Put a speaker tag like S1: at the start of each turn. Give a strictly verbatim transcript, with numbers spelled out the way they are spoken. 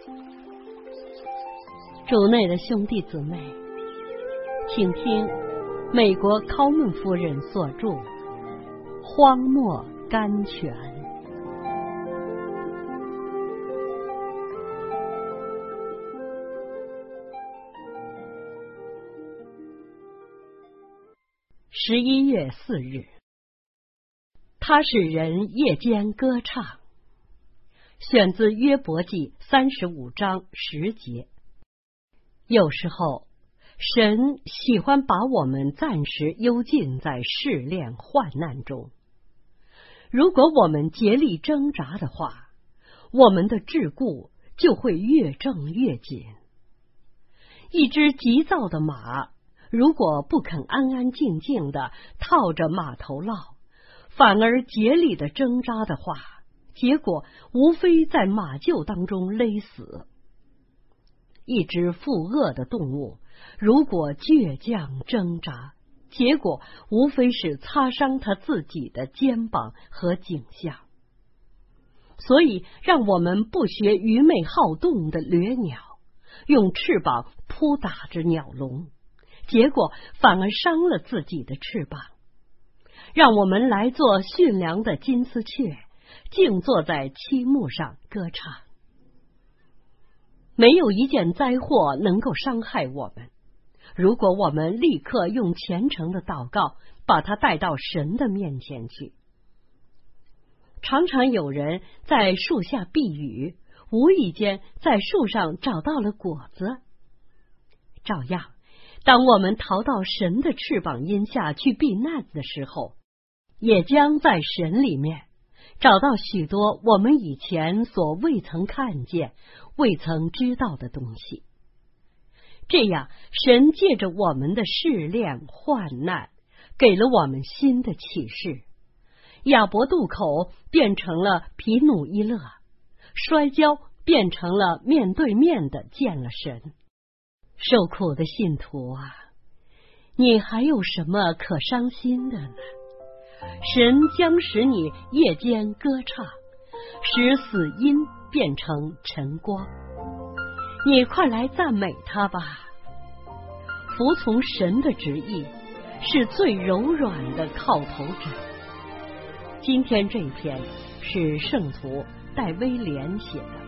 S1: 主内的兄弟姊妹，请听美国考门夫人所著《荒漠甘泉》。十一月四日，他使人夜间歌唱，选自约伯记三十五章十节。有时候，神喜欢把我们暂时幽禁在试炼患难中。如果我们竭力挣扎的话，我们的桎梏就会越挣越紧。一只急躁的马，如果不肯安安静静的套着马头酪，反而竭力的挣扎的话，结果无非在马厩当中勒死。一只负恶的动物，如果倔强挣扎，结果无非是擦伤它自己的肩膀和颈项。所以，让我们不学愚昧好动的掠鸟，用翅膀扑打着鸟笼，结果反而伤了自己的翅膀。让我们来做驯良的金丝雀，静坐在漆木上歌唱。没有一件灾祸能够伤害我们，如果我们立刻用虔诚的祷告把它带到神的面前去。常常有人在树下避雨，无意间在树上找到了果子。照样，当我们逃到神的翅膀荫下去避难的时候，也将在神里面找到许多我们以前所未曾看见、未曾知道的东西。这样，神借着我们的试炼患难，给了我们新的启示。亚伯渡口变成了皮努伊勒，摔跤变成了面对面的见了神。受苦的信徒啊，你还有什么可伤心的呢？神将使你夜间歌唱，使死音变成晨光。你快来赞美他吧！服从神的旨意是最柔软的靠头枕。今天这篇是圣徒戴威廉写的。